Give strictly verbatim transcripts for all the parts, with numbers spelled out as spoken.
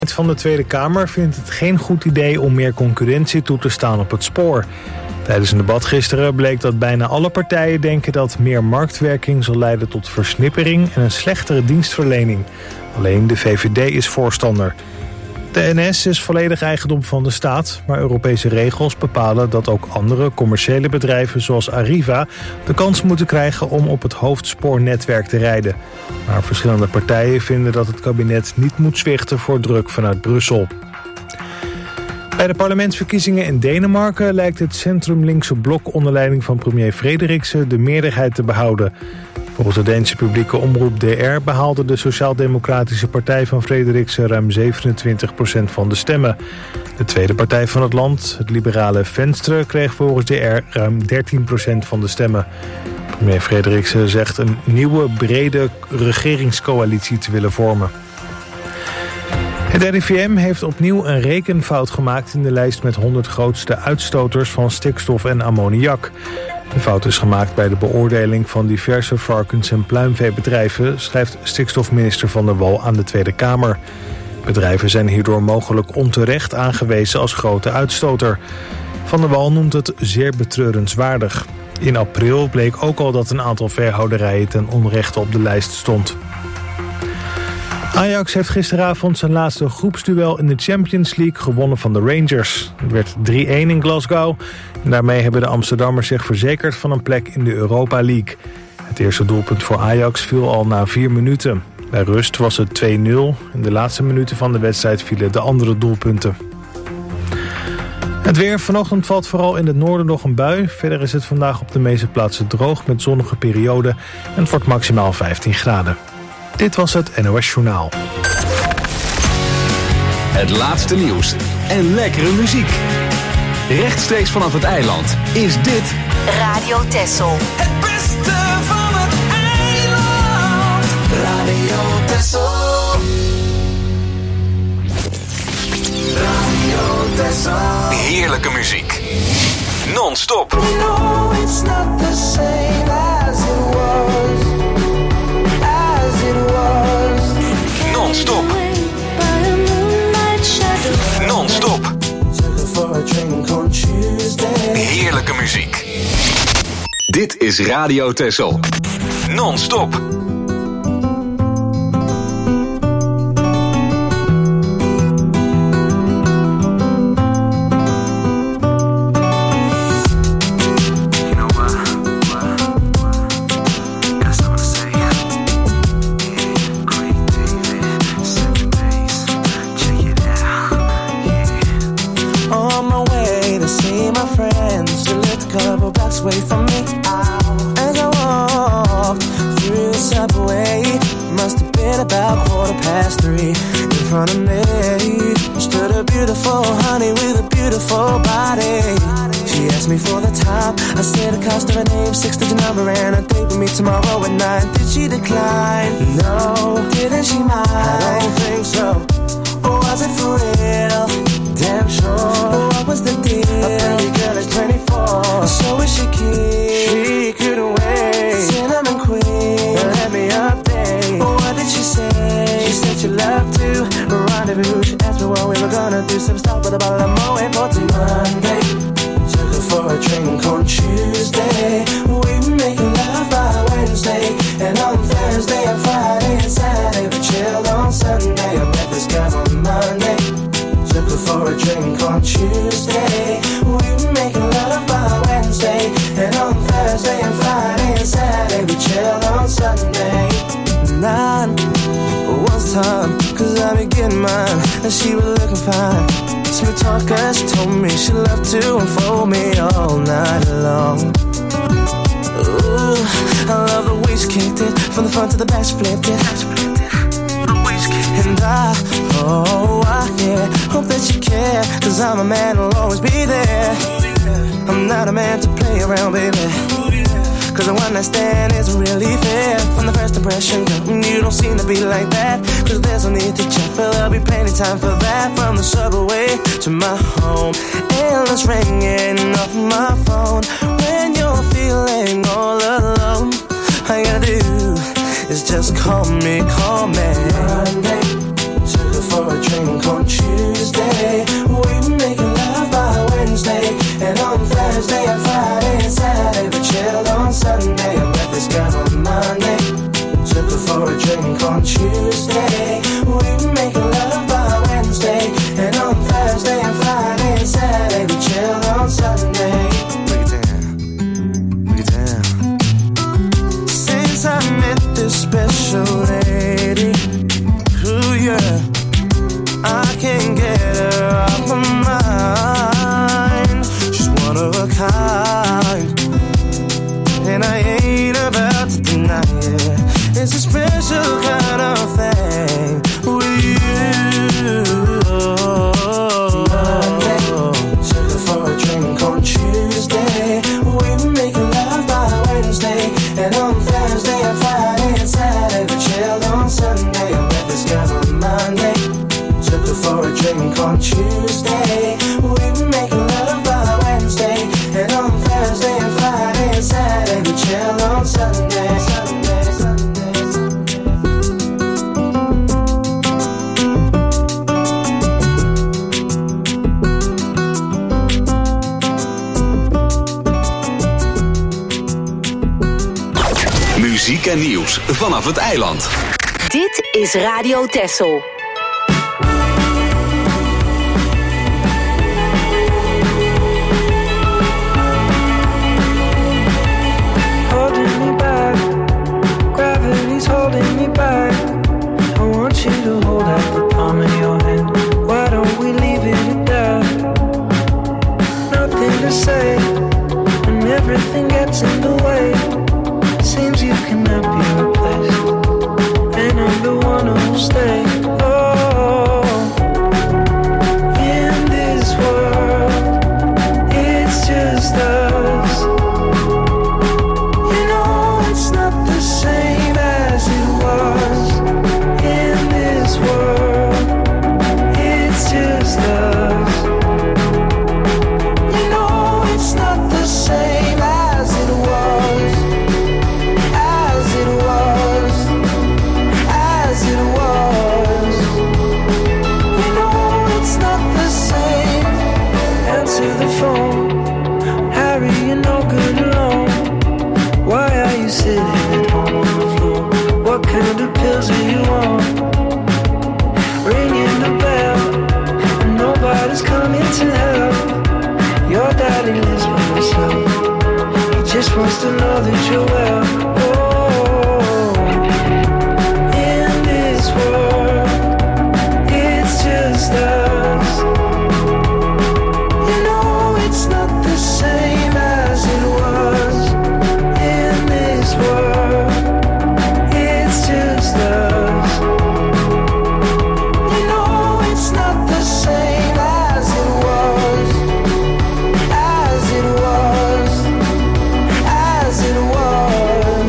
Van de Tweede Kamer vindt het geen goed idee om meer concurrentie toe te staan op het spoor. Tijdens een debat gisteren bleek dat bijna alle partijen denken dat meer marktwerking zal leiden tot versnippering en een slechtere dienstverlening. Alleen de V V D is voorstander. De N S is volledig eigendom van de staat, maar Europese regels bepalen dat ook andere commerciële bedrijven zoals Arriva de kans moeten krijgen om op het hoofdspoornetwerk te rijden. Maar verschillende partijen vinden dat het kabinet niet moet zwichten voor druk vanuit Brussel. Bij de parlementsverkiezingen in Denemarken lijkt het centrum-linkse blok onder leiding van premier Frederiksen de meerderheid te behouden. Volgens de Deense publieke omroep D R behaalde de Sociaal-Democratische Partij van Frederiksen ruim zevenentwintig procent van de stemmen. De tweede partij van het land, het liberale Venstre, kreeg volgens D R ruim dertien procent van de stemmen. Premier Frederiksen zegt een nieuwe brede regeringscoalitie te willen vormen. Het R I V M heeft opnieuw een rekenfout gemaakt in de lijst met honderd grootste uitstoters van stikstof en ammoniak. De fout is gemaakt bij de beoordeling van diverse varkens- en pluimveebedrijven, schrijft stikstofminister Van der Wal aan de Tweede Kamer. Bedrijven zijn hierdoor mogelijk onterecht aangewezen als grote uitstoter. Van der Wal noemt het zeer betreurenswaardig. In april bleek ook al dat een aantal veehouderijen ten onrechte op de lijst stond. Ajax heeft gisteravond zijn laatste groepsduel in de Champions League gewonnen van de Rangers. Het werd drie-een in Glasgow en daarmee hebben de Amsterdammers zich verzekerd van een plek in de Europa League. Het eerste doelpunt voor Ajax viel al na vier minuten. Bij rust was het twee nul. In de laatste minuten van de wedstrijd vielen de andere doelpunten. Het weer. Vanochtend valt vooral in het noorden nog een bui. Verder is het vandaag op de meeste plaatsen droog met zonnige perioden en het wordt maximaal vijftien graden. Dit was het N O S Journaal. Het laatste nieuws en lekkere muziek. Rechtstreeks vanaf het eiland is dit Radio Texel. Het beste van het eiland. Radio Texel. Radio Texel. heerlijke muziek. Non-stop. We know it's not the same as it was. As it was. Non-stop. Non-stop. Heerlijke muziek. Dit is Radio Texel. Non-stop. Away from me, as I walked through the subway, must have been about quarter past three. In front of me stood a beautiful honey with a beautiful body. She asked me for the time. I said the cost of her name, six-digit number, and a date with me tomorrow at nine. Did she decline? No. Didn't she mind? I don't think so. Or was it for real? Damn sure. What was the deal? A pretty girl is twenty-four. So is she keen? She couldn't wait. Cinnamon queen, let me update. What did she say? She said she loved to rendezvous. She asked me what we were gonna do. Some stop with a bottle of Moet for Monday. Took her for a drink on Tuesday. We were making love by Wednesday. And on Thursday and Friday and Saturday we chilled on Sunday. I met this girl on Monday. Took her for a drink on Tuesday. We were making love by Wednesday. And on Thursday and Friday and Saturday we chilled on Sunday. Nine was time, cause I be getting mine. And she was looking fine. Smooth talker, she told me she loved to unfold me all night long. Ooh, I love the way she kicked it. From the front to the back she flipped it. And I, oh, I, yeah, hope that you care. Cause I'm a man who'll always be there. I'm not a man to play around, baby. Cause a one night stand isn't really fair. From the first impression, girl, you don't seem to be like that. Cause there's no need to check, for there'll be plenty time for that. From the subway to my home, endless ringing off my phone. When you're feeling all alone, all you gotta do is just call me, call me. Monday, took her for for a drink on Tuesday. We were making love by Wednesday, and on Thursday and Friday and Saturday we chilled on Sunday. I met this girl on Monday, took her for a drink on Tuesday. We were making love by Wednesday, and on Thursday and Friday and Saturday we chilled on Sunday. Break it down, break it down. Since I met this special lady, ooh yeah, I can't get her off my mind. She's one of a kind, and I ain't about to deny it. It's a special kind of thing with you. Monday, took her for a drink on Tuesday. We were making love by Wednesday, and on Thursday and Friday and Saturday we chilled on Sunday. I met this girl on Monday, took her for a drink on Tuesday. We were making love by Wednesday, and on Thursday and Friday and Saturday we chilled on Sunday. Sunday, Sunday. Muziek en nieuws vanaf het eiland. Dit is Radio Texel. Holding me back, gravity's holding me back. I want you to hold out the palm of your hand. Why don't we leave it at that? Nothing to say, and everything gets in the way. Seems you cannot be replaced, and I'm the one who'll stay. Oh, in this world, it's just us. You know it's not the same as it was. In this world, it's just us. You know it's not the same as it was. To the phone, Harry, you're no good alone. Why are you sitting at home on the floor? What kind of pills are you on? Ringing the bell, and nobody's coming to help. Your daddy lives by himself. He just wants to know that you're well. Oh, in this world, it's just us. It's not the same as it was. In this world, it's just us. You know it's not the same as it was. As it was. As it was.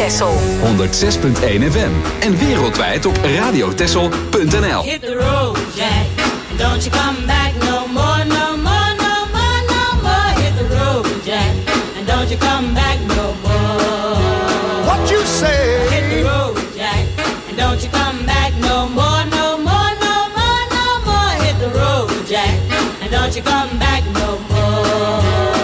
Texel. honderd zes punt één F M. En wereldwijd op radiotexel punt n l. Hit the road, Jack. Don't you come back no more, no more, no more, no more. Hit the road, Jack. And don't you come back no more. What you say? Hit the road, Jack. And don't you come back no more, no more, no more, no more. Hit the road, Jack. And don't you come back no more.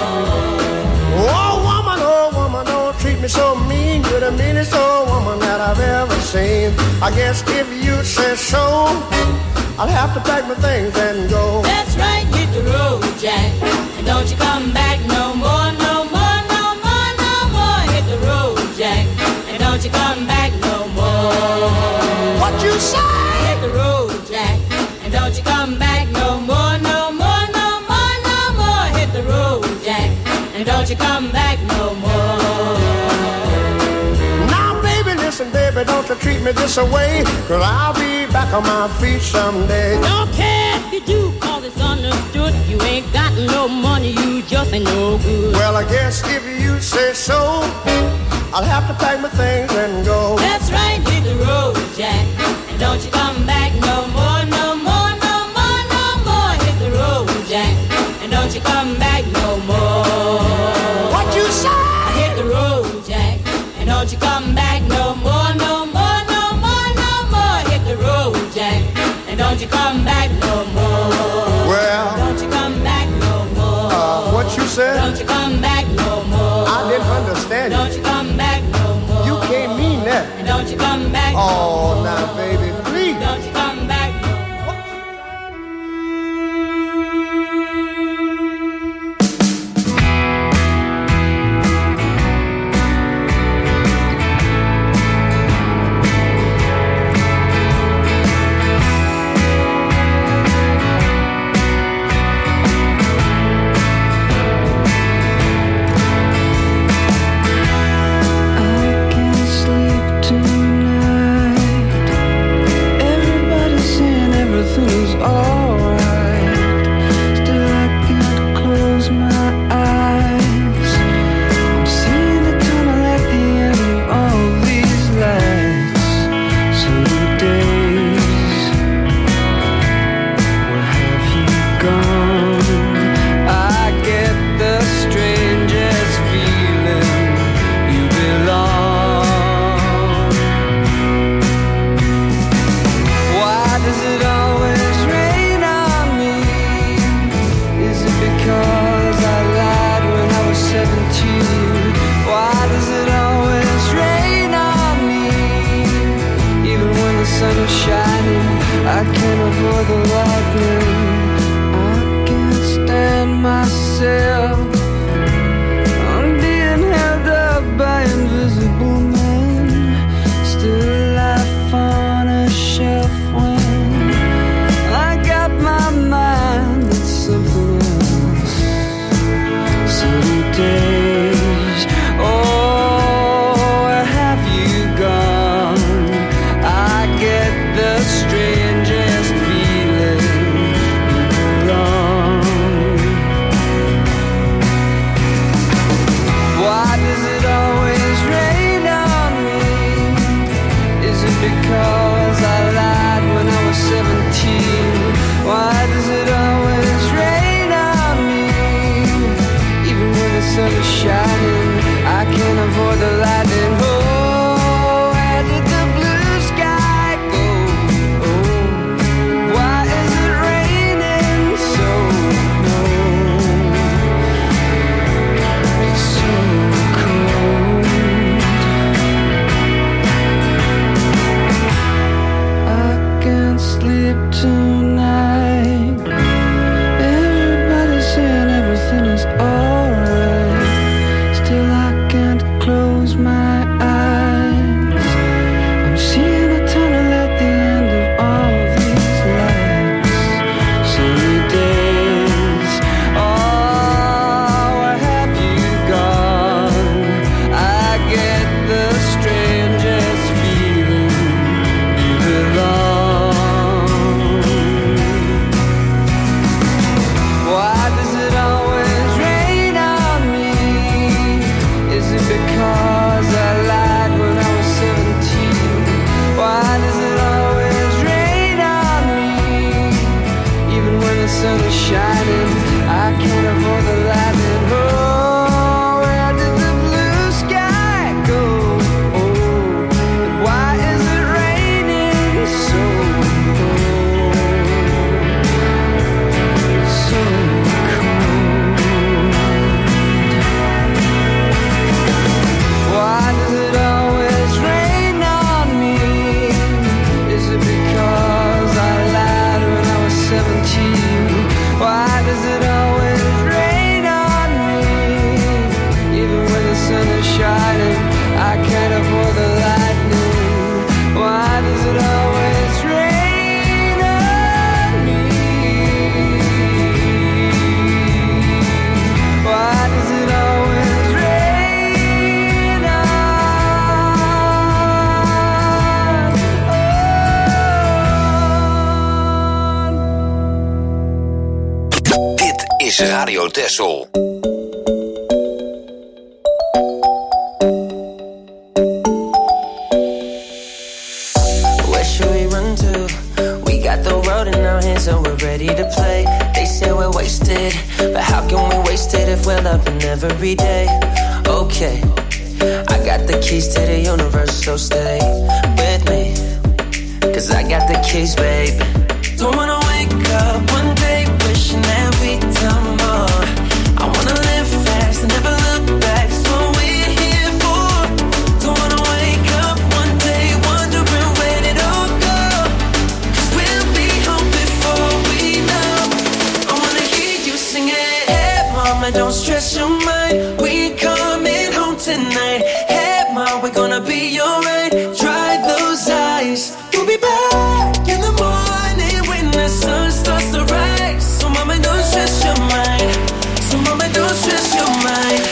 Oh woman, oh woman, don't treat me so mean. You're the meanest old woman that I've ever seen. I guess if you say so, I'll have to pack my things and go. That's right, hit the road, Jack. And don't you come back no more, no more, no more, no more. Hit the road, Jack. And don't you come back no more. What you say? Hit the road, Jack. And don't you come back no more, no more, no more, no more. Hit the road, Jack. And don't you come back no more. Now baby, listen baby, don't you treat me this away, 'cause I'll be back on my feet someday. Don't care if you do, cause it's understood. You ain't got no money, you just ain't no good. Well, I guess if you say so, I'll have to pack my things and go. That's right, hit the road, Jack. And don't you come back no more, no more, no more, no more. Hit the road, Jack. And don't you come back no more. What you say? Hit the road, Jack. And don't you come back no more, no more, no more, no more. Hit the road, Jack. And don't you come back no more. Well, don't you come back no more. Uh, what you said? Don't you come back no more. I didn't understand you. Don't you come back no more. You can't mean that. And don't you come back Oh, no more. now baby, please. Don't you come back no more. I can't sleep tonight. Radio Texel. Where should we run to? We got the road in our hands and we're ready to play. They say we're wasted, but how can we waste it if we're loving every day? Okay, I got the keys to the universe, so stay with me, cause I got the keys, babe. Don't wanna wake up one day wishing that we'd done more. I wanna live fast and never look back, that's what we're here for. Don't wanna wake up one day wondering where did it all go, cause we'll be home before we know. I wanna hear you sing it. Hey mama, don't stress your mind, we coming home tonight. Hey mom, we're gonna be alright. Dry those eyes, we'll be back in the morning when the sun starts to rise. So mama, don't stress your mind. So mama, don't stress your mind.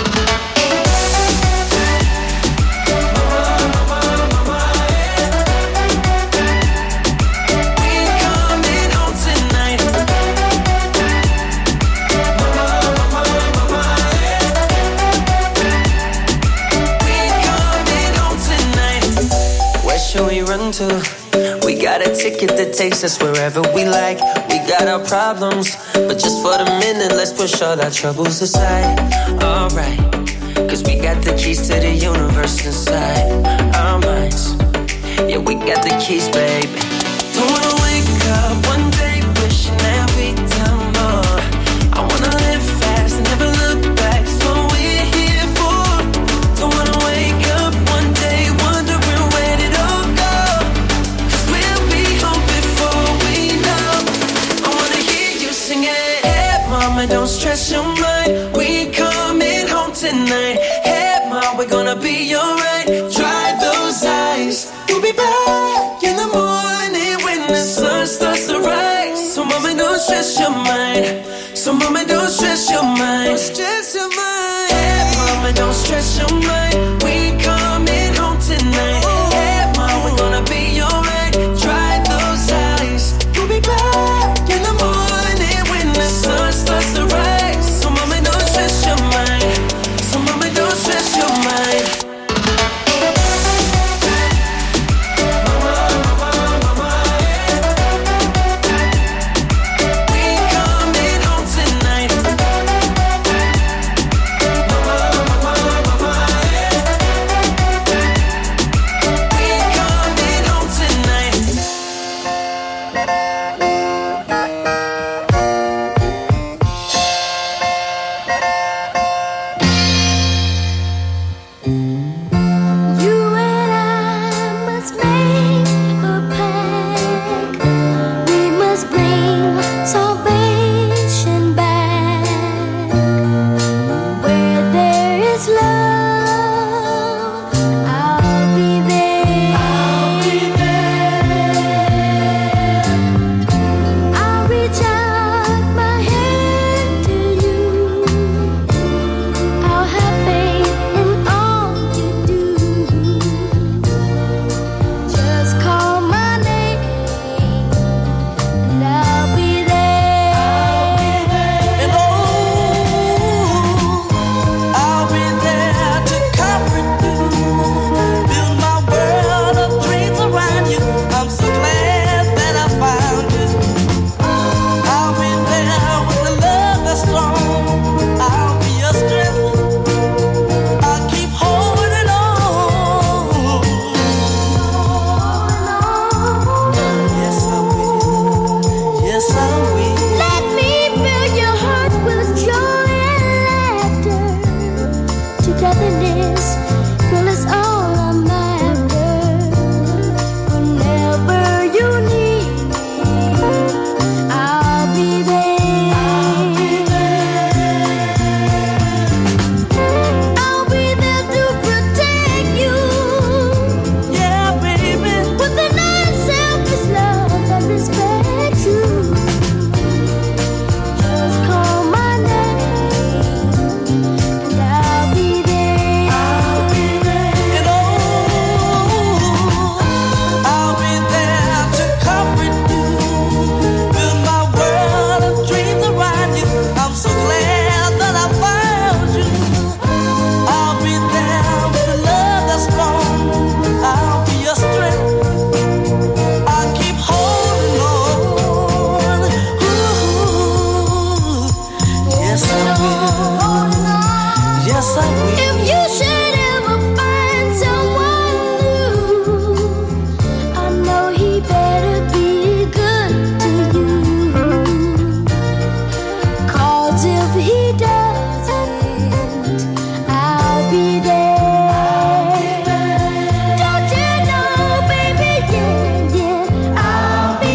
To. We got a ticket that takes us wherever we like. We got our problems, but just for the minute, let's push all our troubles aside. Alright, cause we got the keys to the universe inside our minds. Yeah, we got the keys, baby. Don't wanna wake up one day wishing that we'd done more. I wanna live fast and never look back, that's what we're here for. Don't wanna wake up one day wondering where did all go. Mama, don't stress your mind, we coming home tonight. Hey mom, we're gonna be alright. Dry those eyes, we'll be back in the morning when the sun Yes, I will. If you should ever find someone new, I know he better be good to you. 'Cause if he doesn't, I'll be there. Don't you know, baby, yeah, yeah, I'll be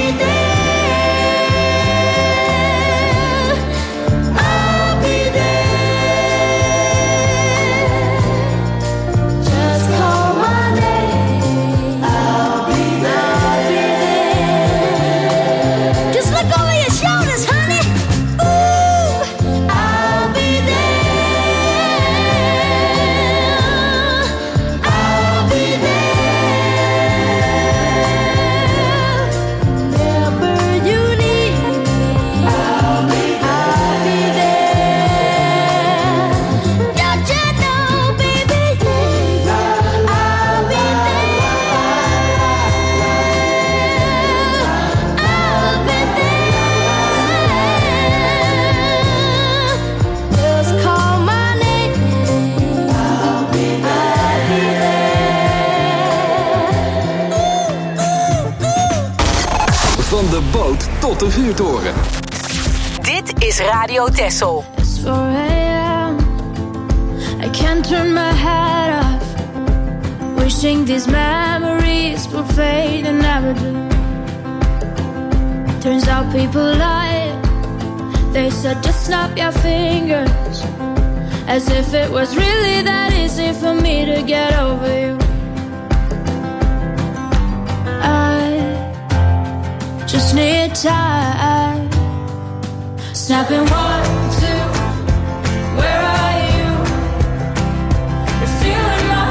there. I'll be there. Just call my name. I'll be there. Just look over your shoulders, honey. Ooh, I'll be there. I'll be there. Whenever you need me, I'll be there. Don't you know, baby, yeah, I'll be there. I'll be there. Just call my name. I'll be there. Van de boot tot de vuurtoren. Dit is Radio Texel. It's four a.m. I can't turn my head off. Wishing these memories will fade and never do. Turns out people lie. They said just snap your fingers, as if it was really that easy for me to get over you. I just need time. Snapping one, two, where are you? You're still in my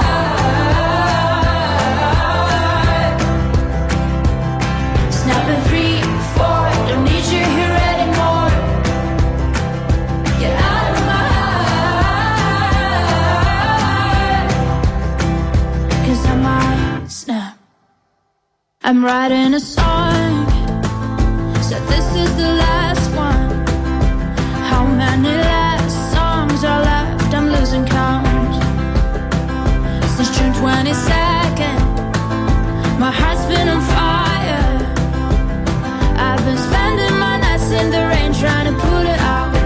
heart. Snapping three, four, don't need you here anymore. Get out of my heart. 'Cause I might snap. I'm writing a song, so this is the last one. How many last songs are left? I'm losing count. Since June twenty-second, my heart's been on fire. I've been spending my nights in the rain trying to put it out.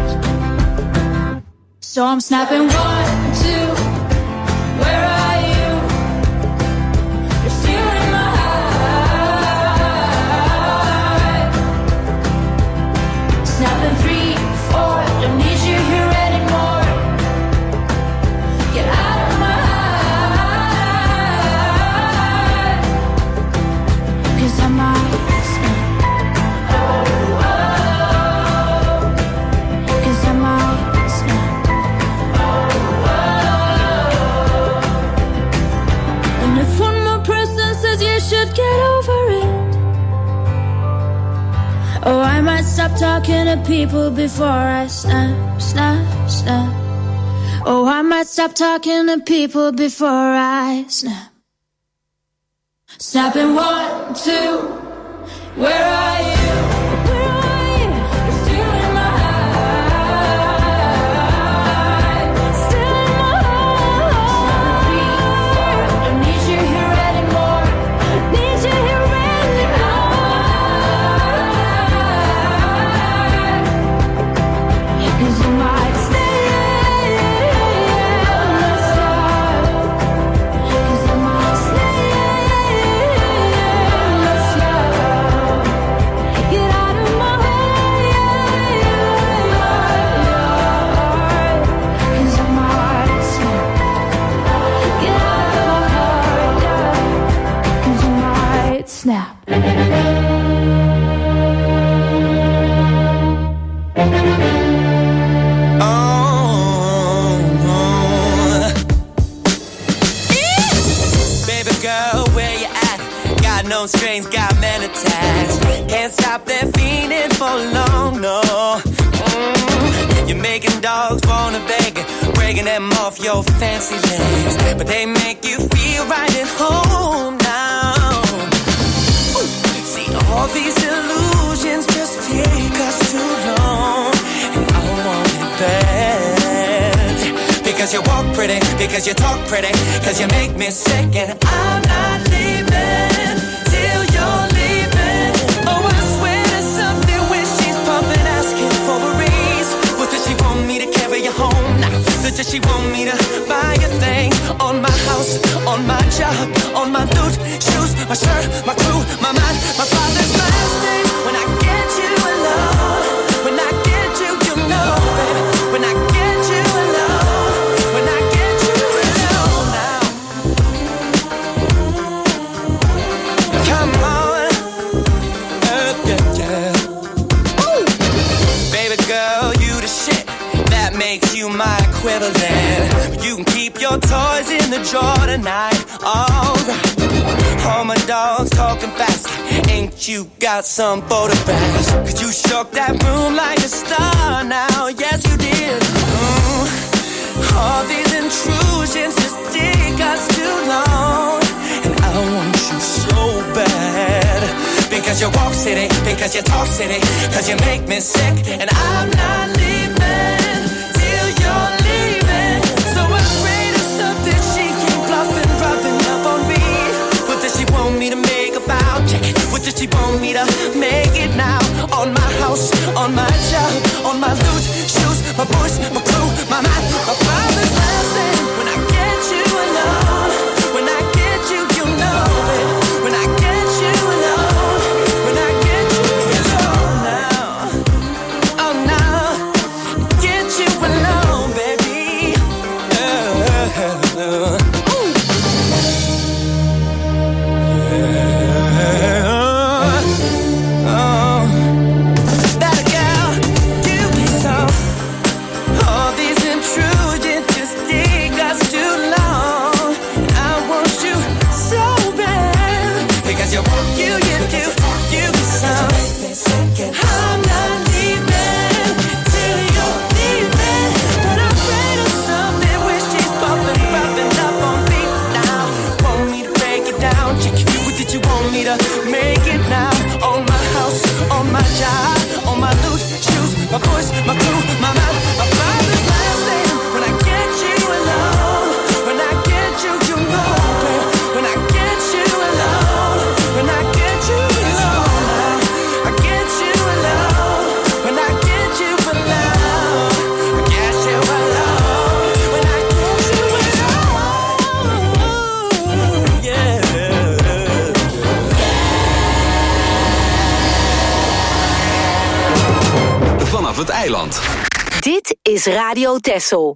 So I'm snapping one, two, where are you? You're still in my heart. Snapping three, four, don't need you here anymore. Get out of my heart. 'Cause I might snap. Oh, oh. 'Cause I might snap. Oh, oh. And if one more person says you should get over it, oh, I might stop talking to people before I snap, snap, snap. Oh, I might stop talking to people before I snap. Snapping one, two, where are you? Where are you? You're still in my heart. Still in my heart. Three, four, don't need you here anymore. Need you here anymore. 'Cause you might stay. 'Cause I might stay. Get out of my heart. 'Cause I might snap. Get out of my heart. 'Cause I might snap. Baby girl, where you at? Got no strings, got men attached. Can't stop that feeling for long, no. Mm, you're making dogs wanna beg, breaking them off your fancy legs, but they make you feel right at home now. Ooh, see, all these illusions just take us too long, and I want it bad. because you walk pretty, because you talk pretty, because you make me sick, and I'm not leaving till you're leaving. Oh, I swear to something when she's pumping, asking for a raise. What does she want me to carry you home? Nah, does she want me to buy a thing? On my house, on my job, on my loot, shoes, my shirt, my crew, my mind, my father's last name. When I get you alone, when I get you, you know, baby. When I get you alone, when I get you alone now. Come on, uh, yeah, yeah. Ooh. Baby girl, you the shit. That makes you my equivalent. You can keep your toys in the drawer tonight. Alright. All my dogs talking fast. Ain't you got some photographs? Cause you shook that room like a star now. Yes, you did. Mm. All these intrusions just take us too long. And I want you so bad. Because you walk city, because you talk city, cause you make me sick. And I'm not leaving till you're leaving. So afraid of something, she keep bluffing, rubbing up on me. What does she want me to make about? What does she want me to make it now? On my house, on my job, on my loot, shoes, my voice, my crew, my mind, my father's last name. When I get you alone, when I get you, you know it. When I get you alone, when I get you alone now, oh now, get you alone, baby. Uh, uh, uh. Make it now. On my house, on my job, on my loot, shoes, my voice, my crew, my mouth, my father's last name. When I get you alone, when I get you, you know, babe. When I get you alone, when I get you alone, I get you alone. When I get you alone, I get you alone. When I get you alone, yeah. Vanaf het eiland. Dit is Radio Texel.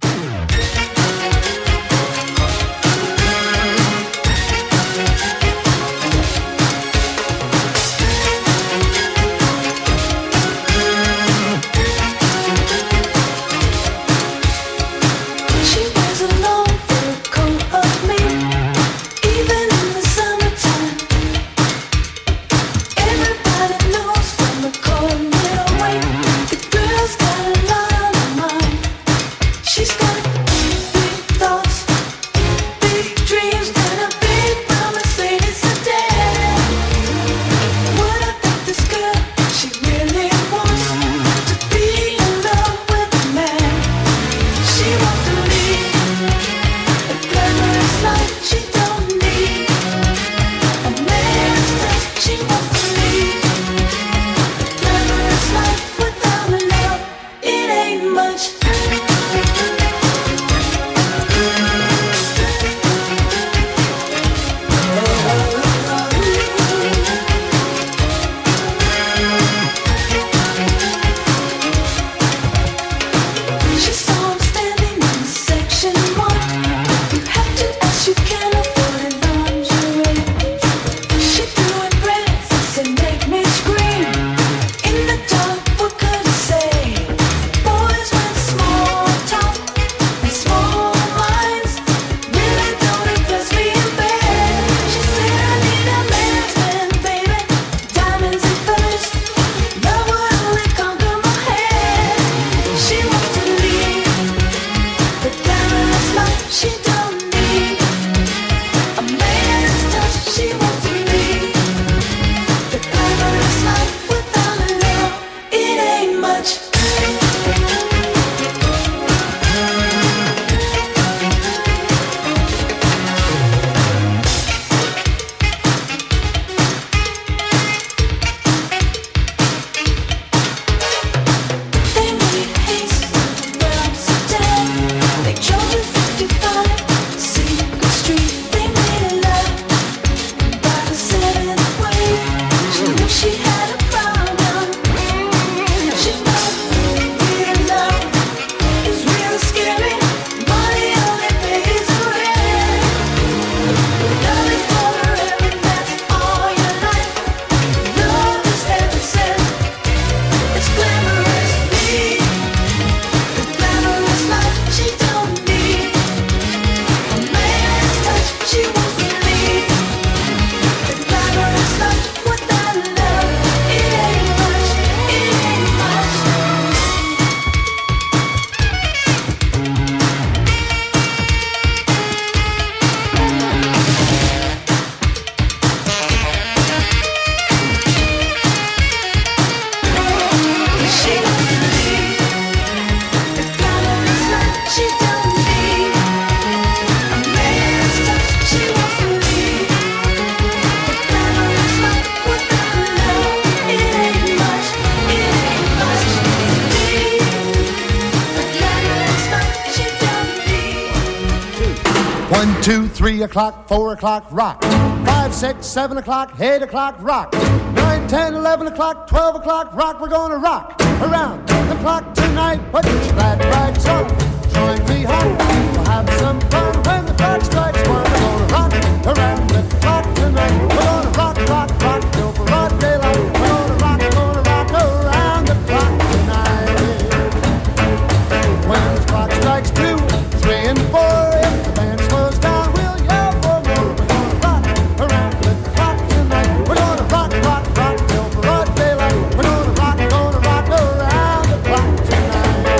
One, two, three o'clock, four o'clock, rock. Five, six, seven o'clock, eight o'clock, rock. Nine, ten, eleven o'clock, twelve o'clock, rock. We're gonna rock around the clock tonight. Put your glad rags on, join me home. We'll have some fun when the clock strikes one. We're gonna rock around the clock tonight. We're gonna rock, rock, rock till broad daylight. We're gonna rock, gonna rock around the clock tonight. When the clock strikes two, three and four, if the band slows down, we'll yell for more. We're gonna rock around the clock tonight. We're gonna rock, rock, rock till broad daylight. We're gonna rock, gonna rock around the clock tonight.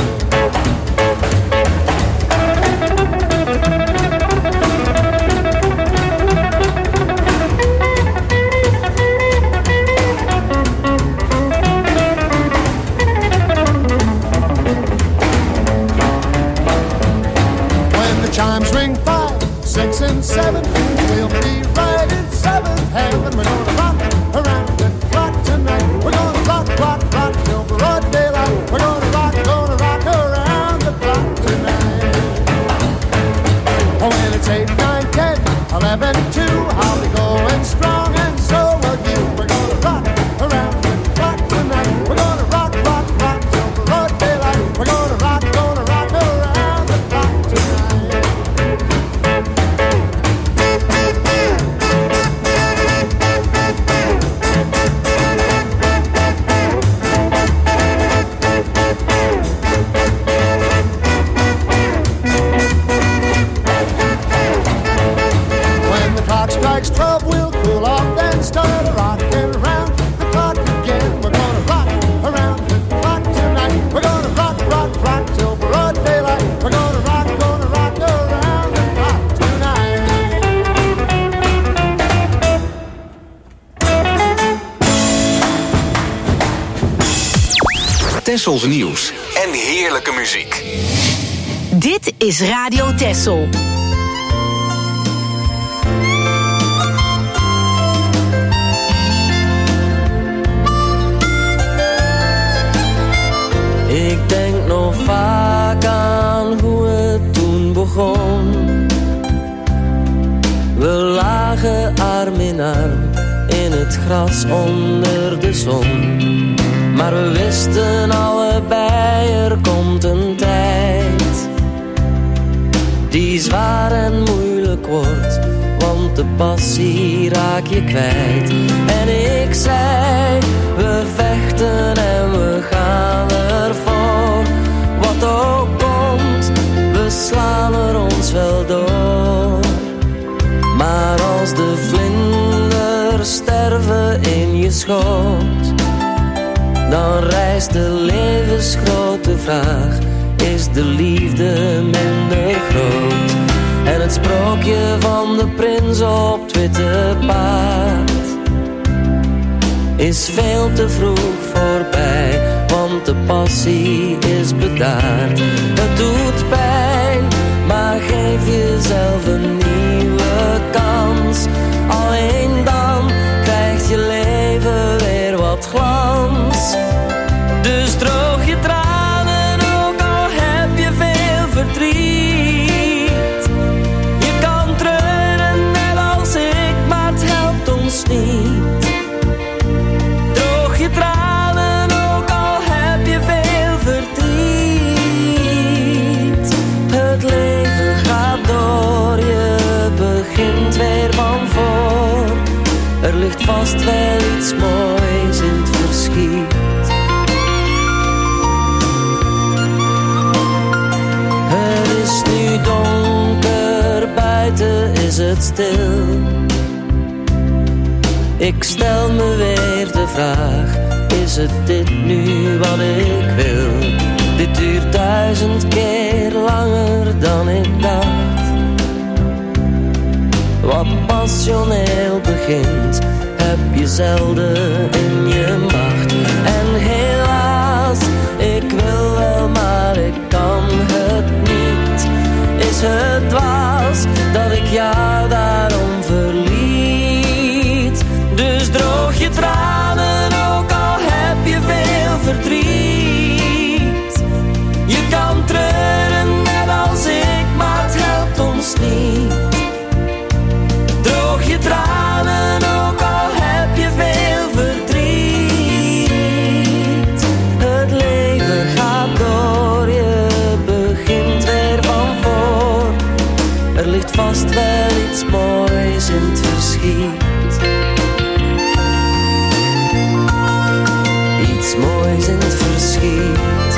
When the chimes ring five, six and seven, we'll be right in seventh heaven. We're gonna rock around the clock tonight. We're gonna rock, rock, rock till broad daylight. We're gonna rock, gonna rock around the clock tonight. Oh, when it's eight, nine, ten, eleven, two, I'll be going strong and so will you. We're gonna rock around the clock tonight. We're gonna rock, rock, rock till broad daylight. We're gonna rock, gonna rock around the clock tonight. When the clock strikes twelve, we'll cool off and start rocking around the clock again. We're gonna rock around the clock tonight. We're gonna rock, rock, rock till broad daylight. We're gonna rock, gonna rock around the clock tonight. Tessels nieuws en heerlijke muziek. Dit is Radio Tessel. Ik denk nog vaak aan hoe het toen begon. We lagen arm in arm in het gras onder de zon. Maar we wisten allebei, er komt een tijd die zwaar en moeilijk wordt, want de passie raak je kwijt. En ik zei, we vechten en we gaan ervoor. Wat ook komt, we slaan er ons wel door. Maar als de vlinders sterven in je schoot, dan rijst de levensgrote vraag, is de liefde minder groot? En het sprookje van de prins op het witte paard is veel te vroeg voorbij, want de passie is bedaard. Het doet pijn, maar geef jezelf een nieuwe kans. Alleen dan krijgt je leven weer wat glans. Dus droog je tranen, ook al heb je veel verdriet. Je kan treuren net als ik, maar het helpt ons niet. Droog je tranen, ook al heb je veel verdriet. Het leven gaat door, je begint weer van voor. Er ligt vast wel iets moois in het verschiet. Het is nu donker, buiten is het stil. Ik stel me weer de vraag, is het dit nu wat ik wil? Dit duurt duizend keer langer dan ik dacht. Wat passioneel begint, heb je zelden in je macht. En helaas, ik wil wel, maar ik kan het niet. Is het dwaas dat ik jou daarom verliet? Dus droog je tranen, ook al heb je veel verdriet. Je kan treuren net als ik, maar het helpt ons niet. ligt vast wel iets moois in het verschiet. Iets moois in het verschiet.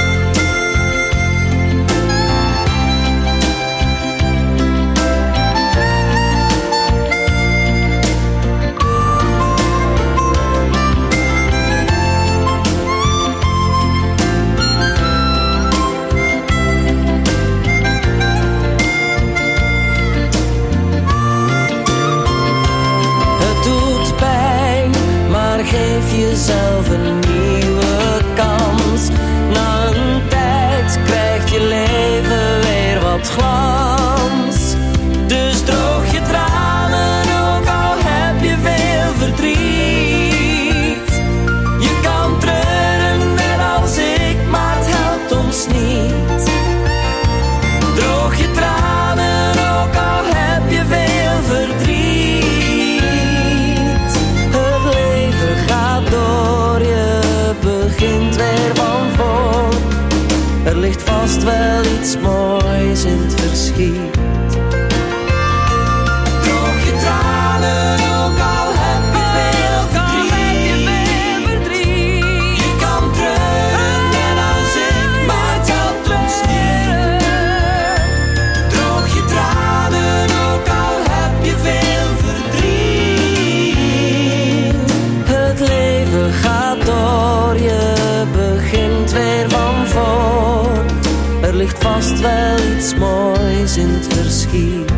Jezelf een nieuwe kans. Na een tijd krijgt je leven weer wat glans. Dus droog je tranen, ook al heb je veel verdriet. Je kan treuren net als ik, maar het helpt ons niet. Droog je tranen, ook al heb je veel verdriet. Door je begint weer van voor. Er ligt vast wel iets moois in het verschiet. Droog je tranen, ook al heb je veel verdriet. Je kan treuren net als ik, maar het helpt ons niet. Droog je tranen, ook al heb je veel verdriet. Het leven gaat door, je begint weer van voor. Er ligt vast wel iets moois in het verschiet.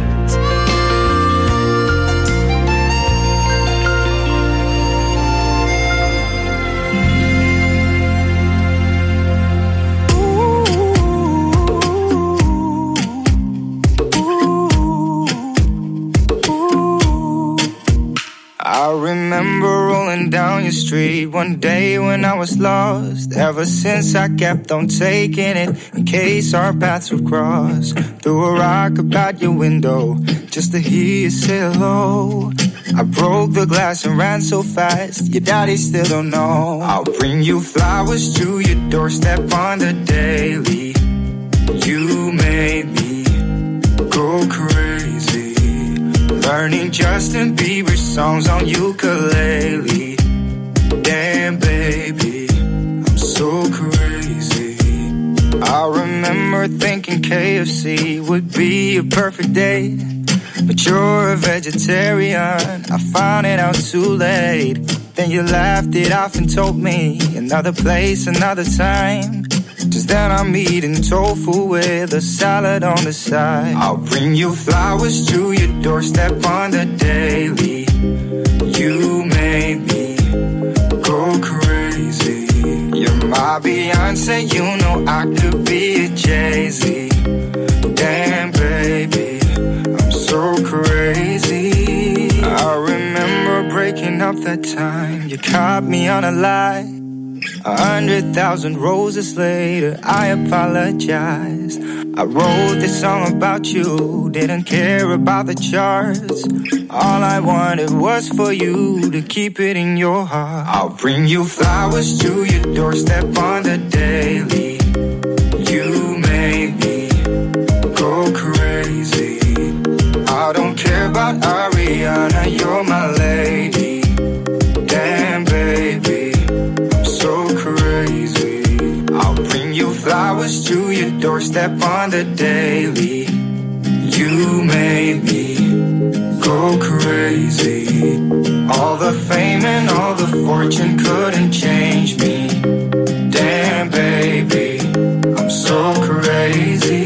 I remember rolling down your street one day when I was lost. Ever since I kept on taking it in case our paths would cross. Threw a rock about your window just to hear you say hello. I broke the glass and ran so fast, your daddy still don't know. I'll bring you flowers to your doorstep on the daily. You made me go crazy, learning Justin Bieber songs on ukulele. Damn baby, I'm so crazy. I remember thinking K F C would be a perfect date, but you're a vegetarian, I found it out too late. Then you laughed it off and told me another place, another time. Just then I'm eating tofu with a salad on the side. I'll bring you flowers to your doorstep on the daily. You made me go crazy. You're my Beyonce, you know I could be a Jay-Z. Damn baby, I'm so crazy. I remember breaking up that time, you caught me on a lie. A hundred thousand roses later, I apologized. I wrote this song about you, didn't care about the charts. All I wanted was for you to keep it in your heart. I'll bring you flowers to your doorstep on the daily. You made me go crazy. I don't care about Ariana, you're my lady. Damn baby, so crazy. I'll bring you flowers to your doorstep on the daily. You made me go crazy. All the fame and all the fortune couldn't change me. Damn baby, I'm so crazy.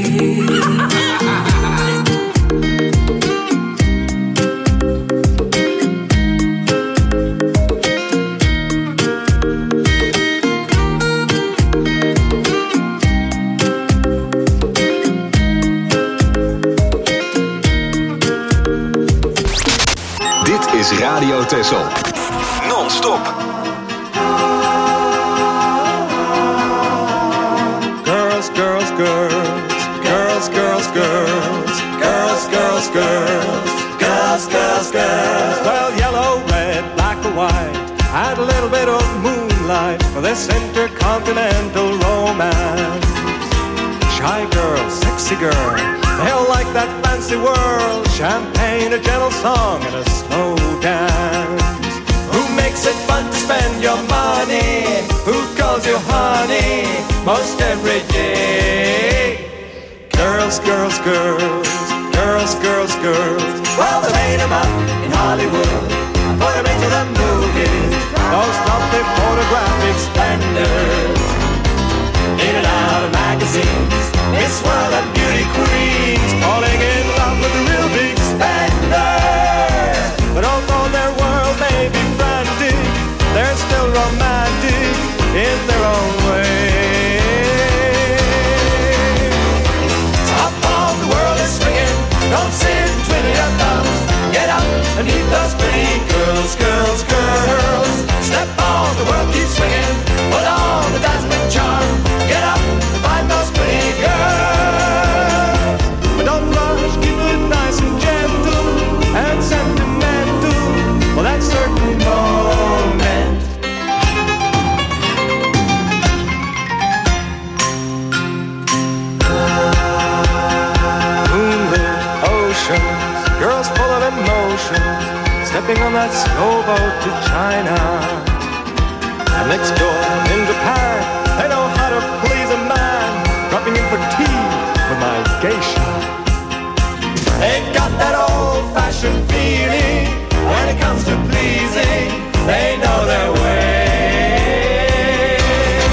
Radio Texel. Non-stop. Girls, girls, girls. Girls, girls, girls. Girls, girls, girls. Girls, girls, girls. Well, yellow, red, black or white. Add a little bit of moonlight for this intercontinental romance. Shy girl, sexy girl, they all like that fancy world. Champagne, a gentle song, and a slow dance. Who makes it fun to spend your money? Who calls you honey most every day? Girls, girls, girls, girls, girls, girls. Well, they made them up in Hollywood, put them into the movies. Those lovely photographic splendors, in and out of magazines. Miss World and beauty queens, falling in love with the real big spender. But although their world may be frantic, they're still romantic in their own way. Top of the world is swinging, don't sit and twiddle your thumbs. Get up and meet those pretty girls, girls, girls. Step on, the world keeps swinging, put on the dazzling charm. Get up and find those pretty girls. But don't rush, keep it nice and gentle and sentimental for that certain moment. Moonlit oceans, girls full of emotion, stepping on that slow boat to China. And next door in Japan, they know how to please a man, dropping in for tea with my geisha. They've got that old-fashioned feeling when it comes to pleasing. They know their way.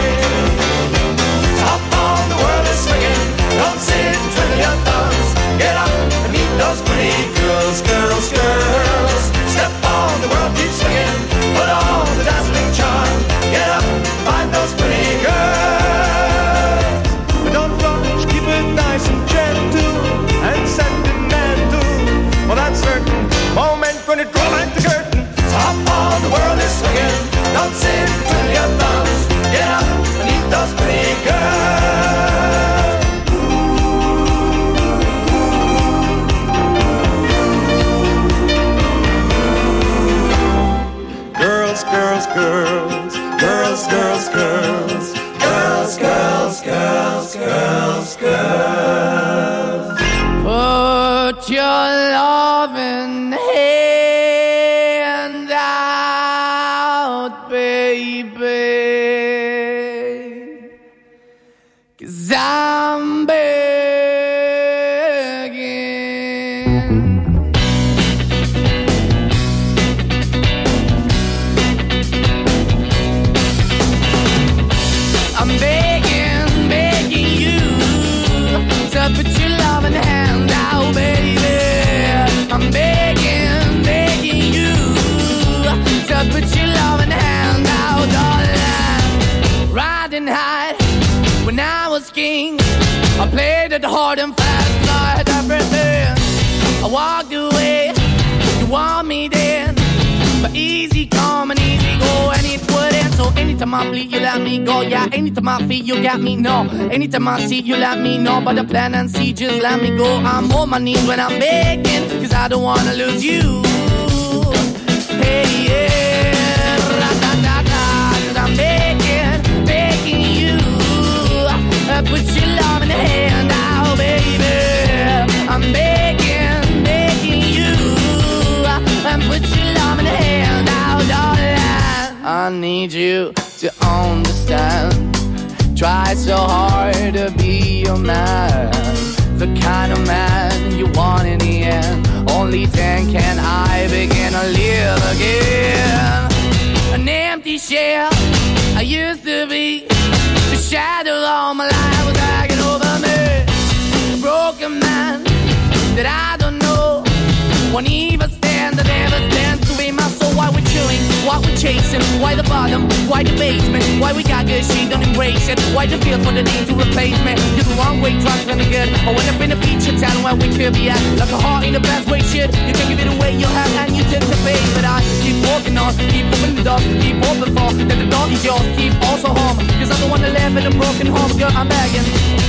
Top on the world is swinging, don't sit and twiddle your thumbs. Get up and meet those pretty girls, girls, girls. Step on, the world keeps swinging, put on the dazzling charm. Get up, find those pretty girls. But don't rush, keep it nice and gentle and sentimental for that certain moment when it draws back the curtain. Top on, the world is swinging, don't sit and twiddle your thumbs. Get up and meet those pretty girls. Girls, girls, girls, girls, girls, girls, girls, girls, girls, girls, girls. Put your loving hand out, baby, 'cause I'm begging. I'm begging, begging you to put your loving hand out, baby. I'm begging, begging you to put your loving hand out, darling. Riding high when I was king, I played it hard and fast, I had everything. I walked away, you want me then, but easy come and easy go, and it wouldn't. So anytime I bleed, you let me go. Yeah, anytime I feel, you got me, no. Anytime I see, you let me know. But the plan and see, just let me go. I'm on my knees when I'm begging, 'cause I don't wanna lose you. Hey, yeah, ra-da-da-da, 'cause I'm begging, begging you. Uh, put your love in the hand out, baby. I'm begging, begging you. Uh, put your love in the hand out, darling. I need you to understand. Try so hard to be your man, the kind of man you want in the end. Only then can I begin to live again. An empty shell I used to be, the shadow all my life was hanging over me. A broken man that I don't know won't even stand, that never stands to be my soul. Why we chewing, why we chasing, why the bottom, why the basement, why we got good, she don't embrace it, why the feel for the need to replace me. You're the wrong way, trying to good. I went up in a feature town where we could be at, like a heart in the best way, shit. You can give it away, you have, and you tend to pay. But I keep walking on, keep opening the door, keep open for, that the dog is yours, keep also home. 'Cause I don't wanna live in a broken home, girl, I'm begging.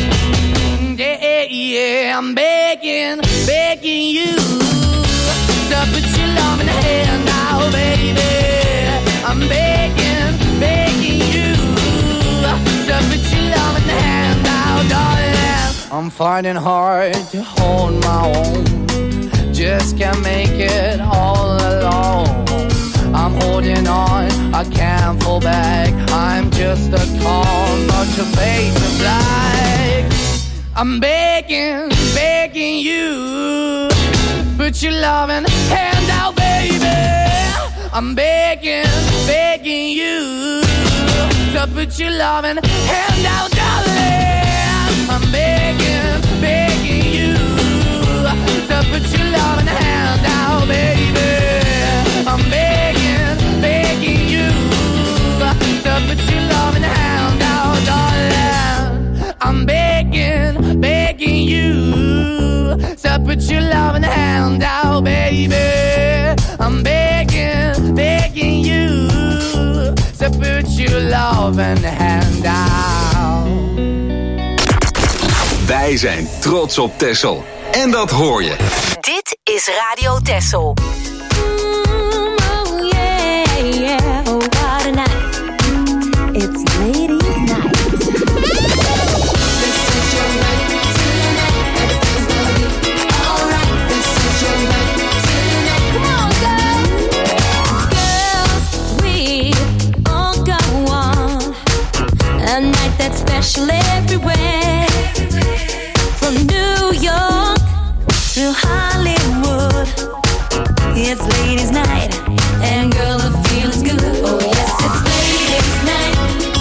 Yeah, yeah, yeah, I'm begging, begging you to put your love in the hand now, baby. I'm begging, begging you to put your love in the hand now, darling. I'm finding hard to hold my own. Just can't make it all alone. I'm holding on, I can't fall back. I'm just a call, not your face of black. I'm begging, begging you, put your loving hand out, baby. I'm begging, begging you, to put your loving hand out, darling. I'm begging, begging you, to put your loving hand out, baby. I'm begging, begging you, to put your loving hand out, darling. I'm begging, begging you, to put your loving hand out, baby. I'm begging, begging you, to put your loving hand out. Wij zijn trots op Texel. En dat hoor je. Dit is Radio Texel. It's ladies' night. This is your night tonight. Everything's gonna be alright. This is your night tonight. Come on, girls. Girls, we all go on a night that's special everywhere. From New York to Hollywood. It's ladies' night, and girl, the feeling's good. Oh yes, it's ladies' night.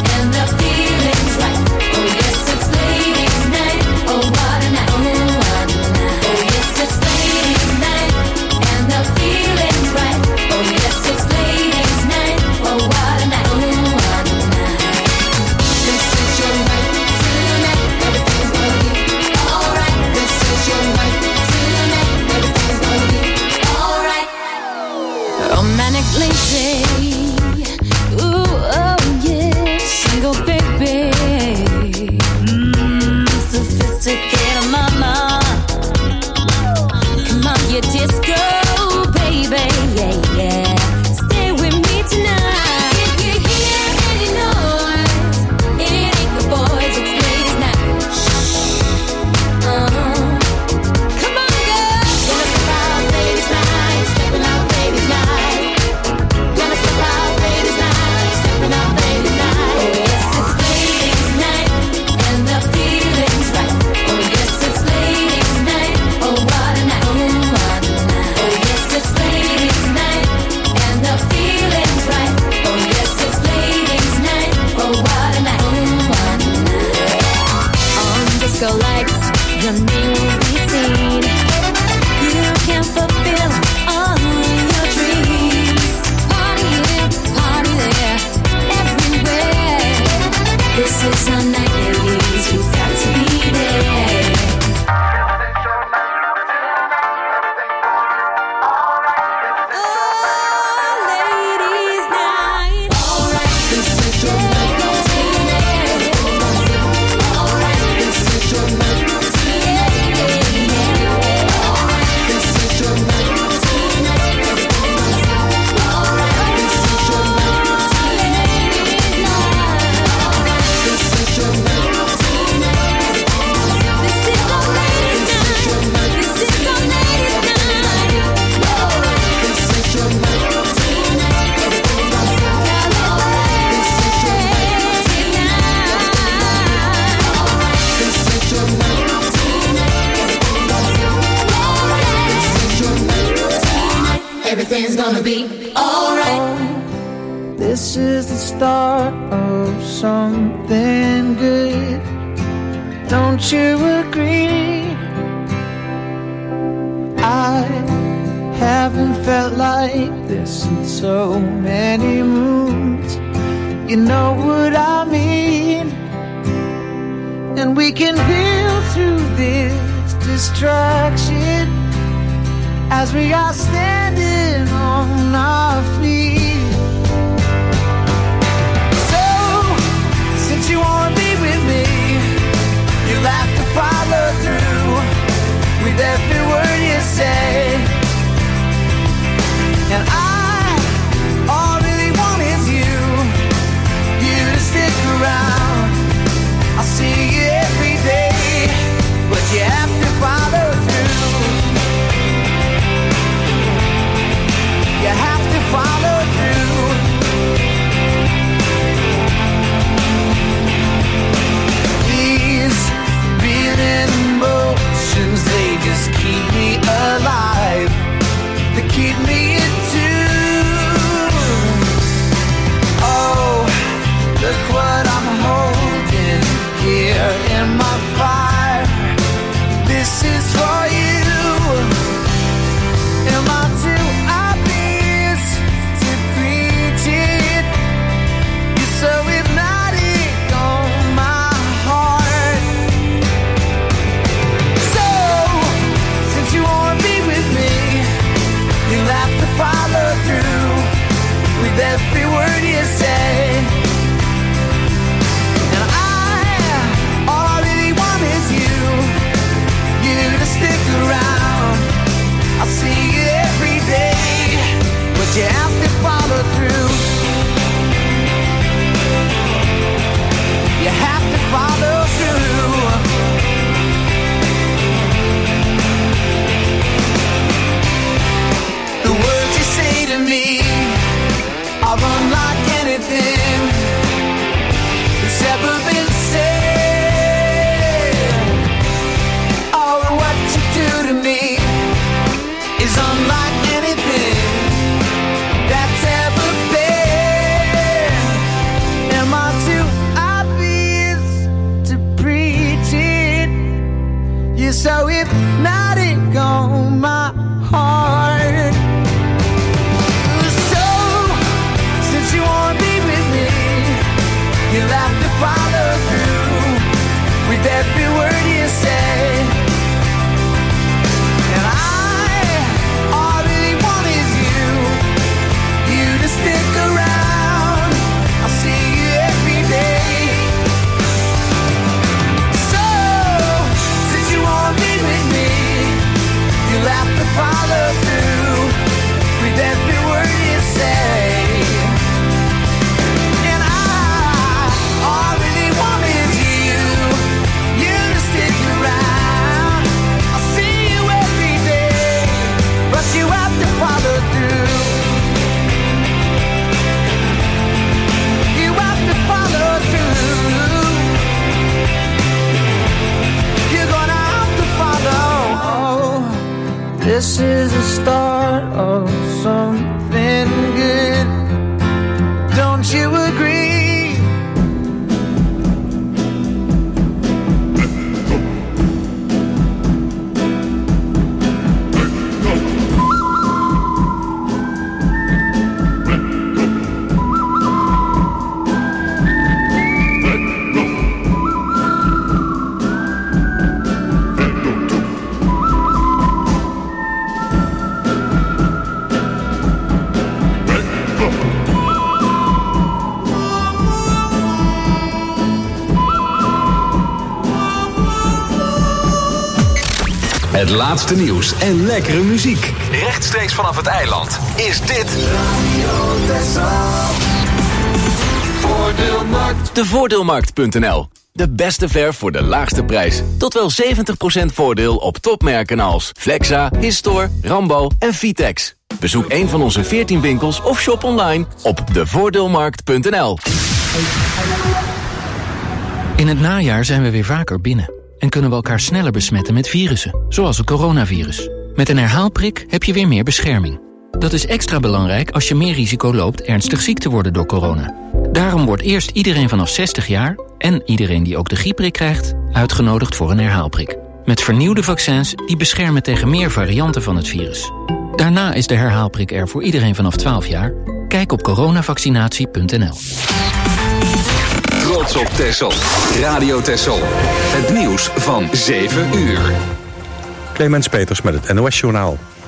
Everything's gonna be alright. This is the start of something good. Don't you agree? I haven't felt like this in so many moons. You know what I mean? And we can build through this distraction as we are standing on our feet. So, since you wanna be with me, you'll have to follow through with every word you say. And I, all I really want is you, you to stick around. I'll see you every day. is unlike anything that's ever been. Am I too obvious to preach it? You're so hypnotic on my heart. So, since you wanna be with me, you'll have to follow through with every word you say. And I, all I really want is you, you to stick around. I'll see you every day. So, since you won't be with me, you'll have to follow through with every word you say. And I, all I really want is you, you to stick around. I'll see you every day, but you have to follow through. You have to follow through. You're gonna have to follow. This is the start of something good. Don't you agree? Het laatste nieuws en lekkere muziek. Rechtstreeks vanaf het eiland is dit Radio Texel. Voordeelmarkt. De voordeelmarkt punt n l. De beste verf voor de laagste prijs. Tot wel zeventig procent voordeel op topmerken als Flexa, Histor, Rambo en Vitex. Bezoek een van onze veertien winkels of shop online op de voordeelmarkt punt n l. In het najaar zijn we weer vaker binnen en kunnen we elkaar sneller besmetten met virussen, zoals het coronavirus. Met een herhaalprik heb je weer meer bescherming. Dat is extra belangrijk als je meer risico loopt ernstig ziek te worden door corona. Daarom wordt eerst iedereen vanaf zestig jaar en iedereen die ook de griepprik krijgt uitgenodigd voor een herhaalprik. Met vernieuwde vaccins die beschermen tegen meer varianten van het virus. Daarna is de herhaalprik er voor iedereen vanaf twaalf jaar. Kijk op coronavaccinatie punt n l. Trots op Texel. Radio Texel. Het nieuws van zeven uur. Clemens Peters met het N O S Journaal.